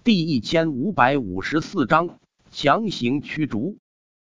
第1554章强行驱逐。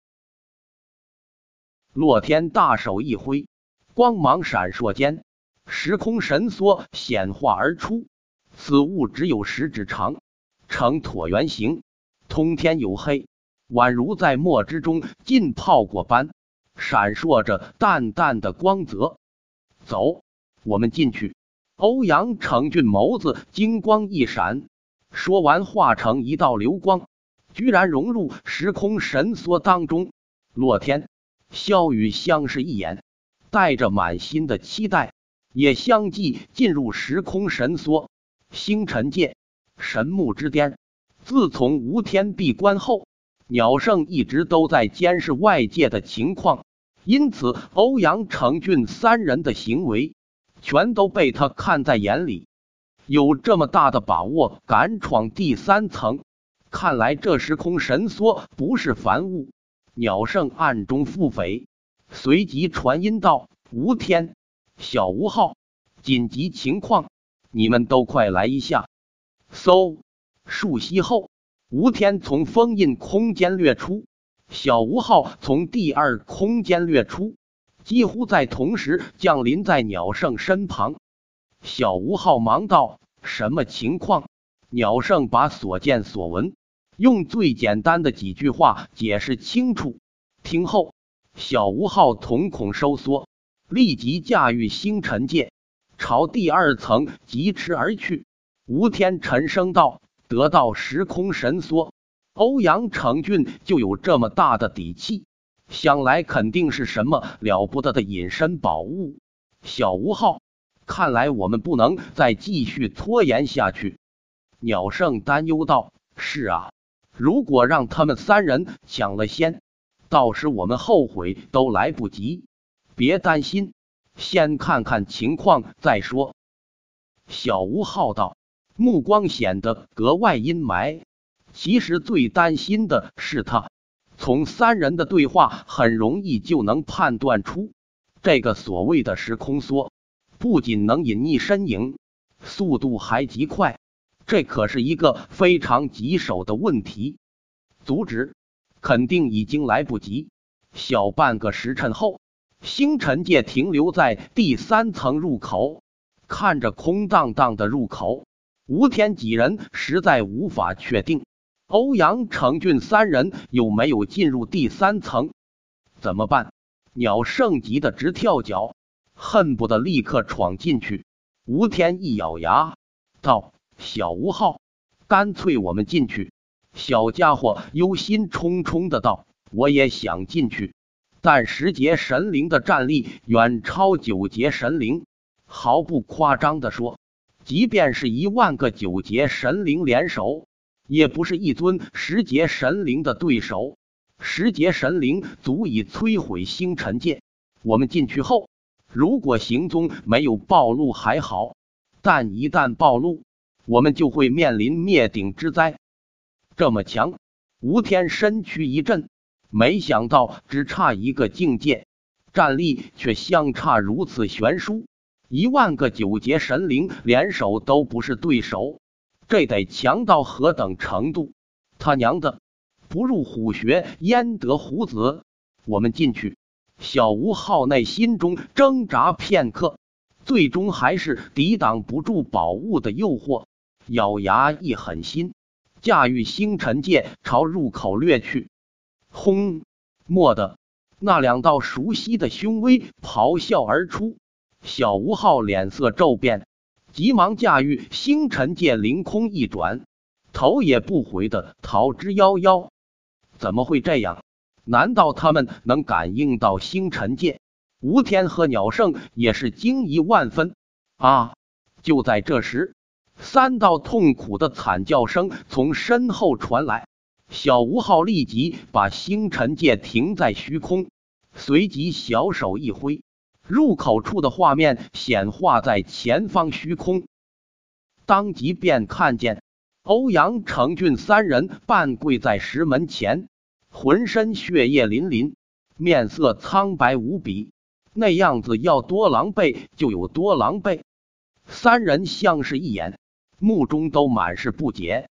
洛天大手一挥，光芒闪烁间，时空神梭显化而出。此物只有10指长，呈椭圆形，通天黝黑，宛如在墨之中浸泡过般，闪烁着淡淡的光泽。走，我们进去。欧阳成俊眸子金光一闪，说完化成一道流光，居然融入时空神梭当中。洛天、萧雨相视一眼，带着满心的期待，也相继进入时空神梭。星辰界神木之巅，自从无天闭关后，鸟圣一直都在监视外界的情况，因此欧阳成俊3人的行为全都被他看在眼里。有这么大的把握敢闯第3层，看来这时空神梭不是凡物。鸟圣暗中腹诽，随即传音道：吴天、小吴昊，紧急情况，你们都快来一下。嗖，数息后，吴天从封印空间掠出，小吴昊从第2空间掠出，几乎在同时降临在鸟圣身旁。小吴昊忙道：什么情况？鸟圣把所见所闻用最简单的几句话解释清楚。听后，小吴昊瞳孔收缩，立即驾驭星辰界朝第2层疾驰而去。吴天沉声道：得到时空神梭，欧阳成俊就有这么大的底气，想来肯定是什么了不得的隐身宝物。小吴昊，看来我们不能再继续拖延下去。鸟圣担忧道：是啊，如果让他们3人抢了先，到时我们后悔都来不及。别担心，先看看情况再说。小吴昊道，目光显得格外阴霾。其实最担心的是他，从3人的对话很容易就能判断出，这个所谓的时空梭不仅能隐匿身影，速度还极快，这可是一个非常棘手的问题。阻止肯定已经来不及。小半个时辰后，星辰界停留在第3层入口，看着空荡荡的入口，吴天几人实在无法确定欧阳成俊3人有没有进入第3层。怎么办？鸟圣急得直跳脚，恨不得立刻闯进去。吴天一咬牙道：小吴昊，干脆我们进去。小家伙忧心忡忡的道：我也想进去，但10阶神灵的战力远超9阶神灵，毫不夸张的说，即便是10000个9阶神灵联手，也不是一尊10阶神灵的对手。10阶神灵足以摧毁星辰界，我们进去后，如果行踪没有暴露还好，但一旦暴露，我们就会面临灭顶之灾。这么强，吴天身躯一震，没想到只差一个境界，战力却相差如此悬殊，10000个9阶神灵联手都不是对手，这得强到何等程度？他娘的，不入虎穴焉得虎子？我们进去。小吴昊内心中挣扎片刻，最终还是抵挡不住宝物的诱惑，咬牙一狠心，驾驭星辰界朝入口掠去。轰！蓦地，那2道熟悉的凶威咆哮而出。小吴昊脸色骤变，急忙驾驭星辰界凌空一转，头也不回的逃之夭夭。怎么会这样？难道他们能感应到星辰界？吴天和鸟圣也是惊疑万分。啊！就在这时，3道痛苦的惨叫声从身后传来。小吴昊立即把星辰界停在虚空，随即小手一挥，入口处的画面显化在前方虚空，当即便看见欧阳成俊3人半跪在石门前，浑身血液淋淋，面色苍白无比，那样子要多狼狈就有多狼狈。3人相视一眼，目中都满是不解。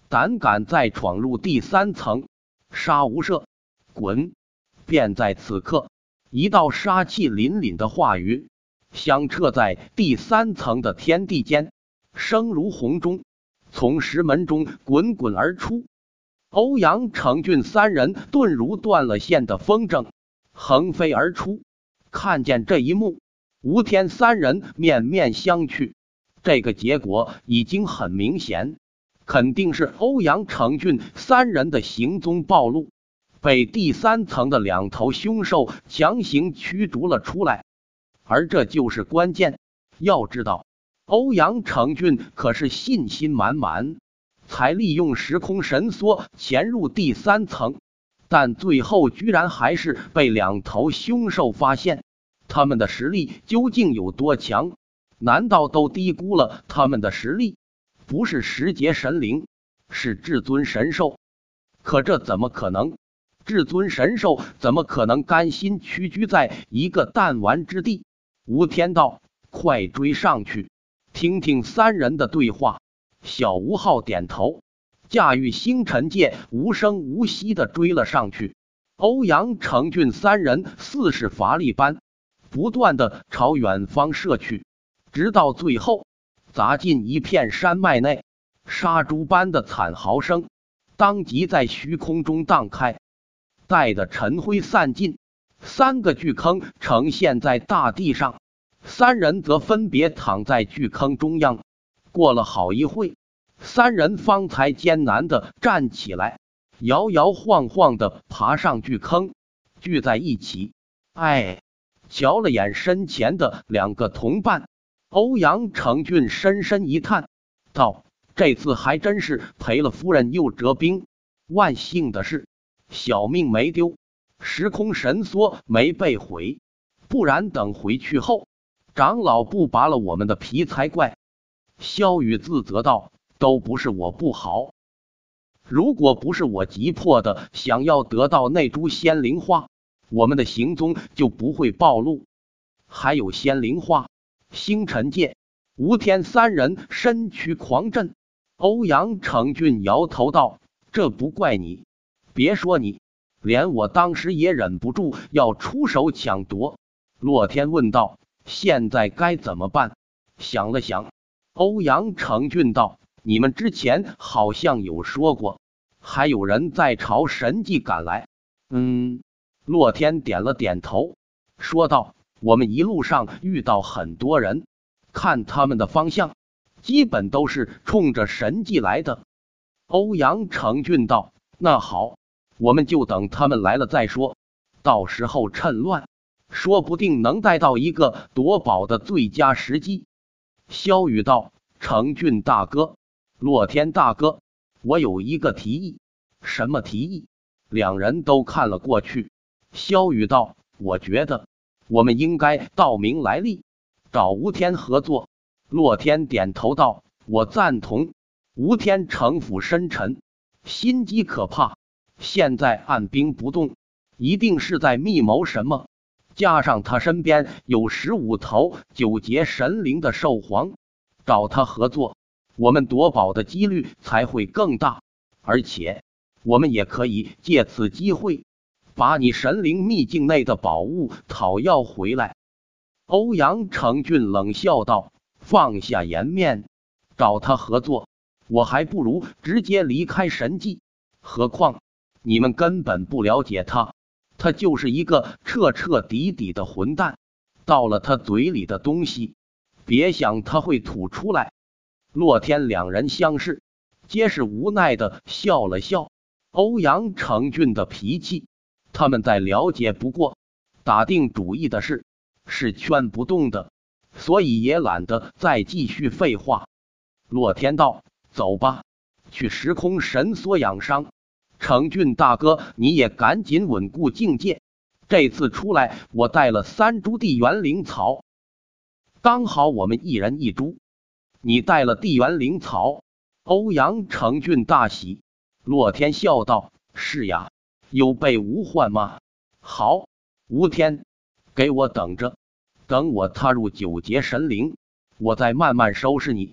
胆敢再闯入第3层，杀无赦，滚！便在此刻，一道杀气凛凛的话语响彻在第3层的天地间，声如洪钟，从石门中滚滚而出。欧阳、程俊3人顿如断了线的风筝，横飞而出。看见这一幕，吴天3人面面相觑。这个结果已经很明显，肯定是欧阳、程俊3人的行踪暴露，被第3层的2头凶兽强行驱逐了出来。而这就是关键。要知道，欧阳、程俊可是信心满满，才利用时空神缩潜入第3层，但最后居然还是被2头凶兽发现。他们的实力究竟有多强？难道都低估了他们的实力？不是10阶神灵，是至尊神兽。可这怎么可能？至尊神兽怎么可能甘心屈居在一个弹丸之地？吴天道，快追上去，听听3人的对话。小吴昊点头，驾驭星辰界无声无息地追了上去。欧阳、程俊3人似是乏力般，不断地朝远方射去，直到最后砸进一片山脉内。杀猪般的惨嚎声当即在虚空中荡开，待得尘灰散尽，3个巨坑呈现在大地上，3人则分别躺在巨坑中央。过了好一会，3人方才艰难地站起来，摇摇晃晃地爬上巨坑，聚在一起。瞧了眼身前的2个同伴，欧阳、程俊深深一叹，道：这次还真是赔了夫人又折兵。万幸的是，小命没丢，时空神缩没被毁，不然等回去后，长老不拔了我们的皮才怪。萧雨自责道：都不是我不好，如果不是我急迫的想要得到那株仙灵花，我们的行踪就不会暴露。还有仙灵花，星辰界、吴天3人身躯狂震。欧阳、程俊摇头道：这不怪你，别说你，连我当时也忍不住要出手抢夺。洛天问道：现在该怎么办？想了想，欧阳、程俊道：你们之前好像有说过，还有人在朝神迹赶来。洛天点了点头，说道：我们一路上遇到很多人，看他们的方向，基本都是冲着神迹来的。欧阳、程俊道：那好，我们就等他们来了再说，到时候趁乱，说不定能带到一个夺宝的最佳时机。萧雨道：程俊大哥，洛天大哥，我有一个提议。什么提议？2人都看了过去。萧雨道：我觉得我们应该道明来历，找吴天合作。洛天点头道：我赞同。吴天城府深沉，心机可怕，现在按兵不动，一定是在密谋什么。加上他身边有15头9阶神灵的兽皇，找他合作，我们夺宝的几率才会更大。而且我们也可以借此机会把你神灵秘境内的宝物讨要回来。欧阳、程俊冷笑道：放下颜面，找他合作，我还不如直接离开神迹。何况你们根本不了解他，他就是一个彻彻底底的混蛋，到了他嘴里的东西，别想他会吐出来。洛天2人相视，皆是无奈的笑了笑。欧阳、程俊的脾气他们再了解不过，打定主意的事是劝不动的，所以也懒得再继续废话。洛天道：走吧，去时空神缩养伤。程俊大哥，你也赶紧稳固境界，这次出来我带了3株地元灵草，刚好我们1人1株。你带了地元灵草？欧阳、程俊大喜。洛天笑道：是呀，有备无患吗？好，吴天，给我等着，等我踏入9阶神灵，我再慢慢收拾你。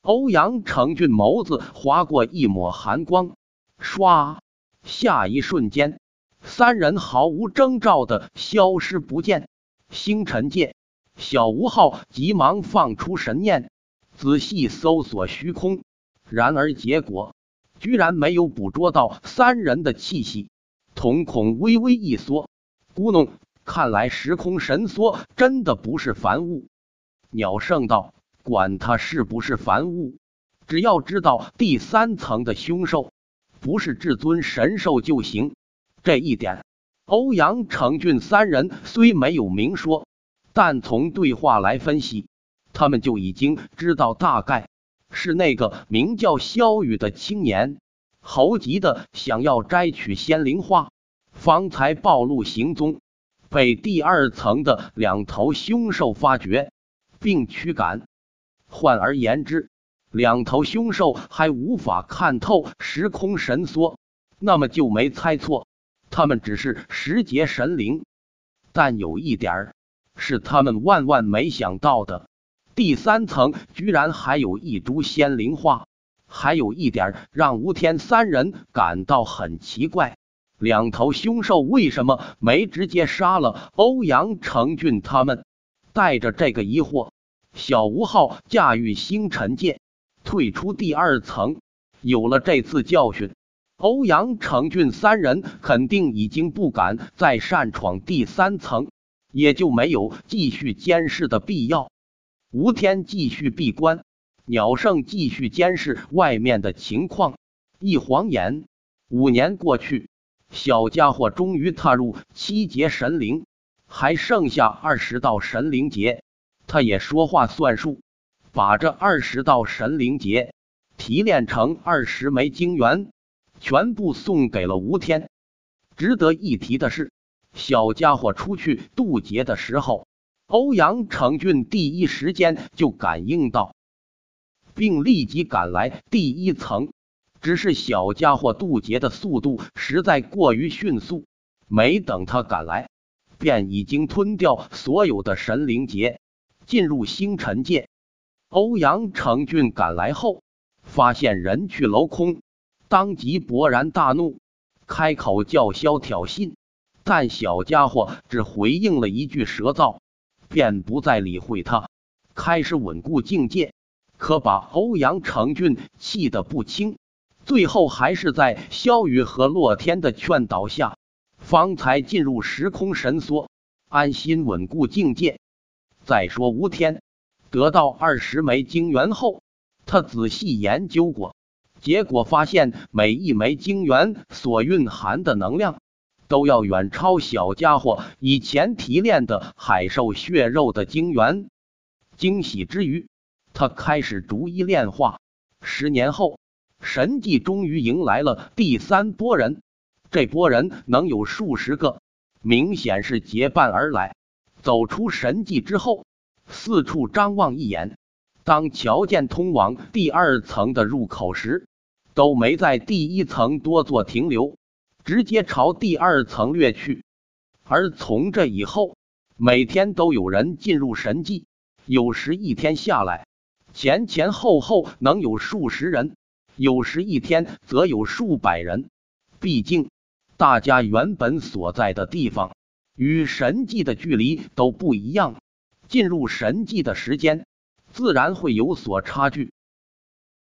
欧阳成俊眸子划过一抹寒光，唰，下一瞬间，三人毫无征兆的消失不见。星辰界，小吴昊急忙放出神念，仔细搜索虚空，然而结果居然没有捕捉到三人的气息。瞳孔微微一缩，咕哝，看来时空神梭真的不是凡物。鸟圣道，管他是不是凡物，只要知道第三层的凶兽不是至尊神兽就行。这一点欧阳成俊三人虽没有明说，但从对话来分析，他们就已经知道大概是那个名叫萧雨的青年猴急的想要摘取仙灵花，方才暴露行踪，被第二层的两头凶兽发觉并驱赶。换而言之，两头凶兽还无法看透时空神梭，那么就没猜错，他们只是十劫神灵。但有一点是他们万万没想到的，第三层居然还有一株仙灵花。还有一点让吴天三人感到很奇怪，两头凶兽为什么没直接杀了欧阳成俊他们？带着这个疑惑，小吴昊驾驭星辰界退出第二层。有了这次教训，欧阳成俊三人肯定已经不敢再擅闯第三层，也就没有继续监视的必要。吴天继续闭关，鸟圣继续监视外面的情况。一晃眼，5年过去，小家伙终于踏入7劫神灵，还剩下20道神灵劫。他也说话算数，把这20道神灵劫提炼成20枚晶元，全部送给了吴天。值得一提的是，小家伙出去渡劫的时候，欧阳成俊第一时间就感应到，并立即赶来第一层。只是小家伙渡劫的速度实在过于迅速，没等他赶来，便已经吞掉所有的神灵劫，进入星辰界。欧阳成俊赶来后，发现人去楼空，当即勃然大怒，开口叫嚣挑衅，但小家伙只回应了一句蛇造，便不再理会他，开始稳固境界。可把欧阳成俊气得不轻，最后还是在萧雨和洛天的劝导下，方才进入时空神梭，安心稳固境界。再说吴天得到20枚晶元后，他仔细研究过，结果发现每一枚晶元所蕴含的能量都要远超小家伙以前提炼的海兽血肉的晶元。惊喜之余，他开始逐一炼化。10年后，神迹终于迎来了第3波人。这波人能有数十个，明显是结伴而来。走出神迹之后，四处张望一眼，当瞧见通往第2层的入口时，都没在第1层多做停留，直接朝第2层掠去。而从这以后，每天都有人进入神迹，有时一天下来，前前后后能有数十人，有时一天则有数百人。毕竟大家原本所在的地方与神迹的距离都不一样，进入神迹的时间自然会有所差距。